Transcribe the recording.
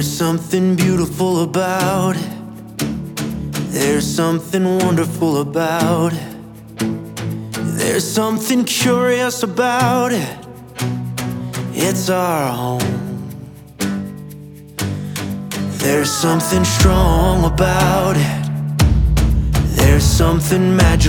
There's something beautiful about it. There's something wonderful about it. There's something curious about it. It's our home. There's something strong about it. There's something magical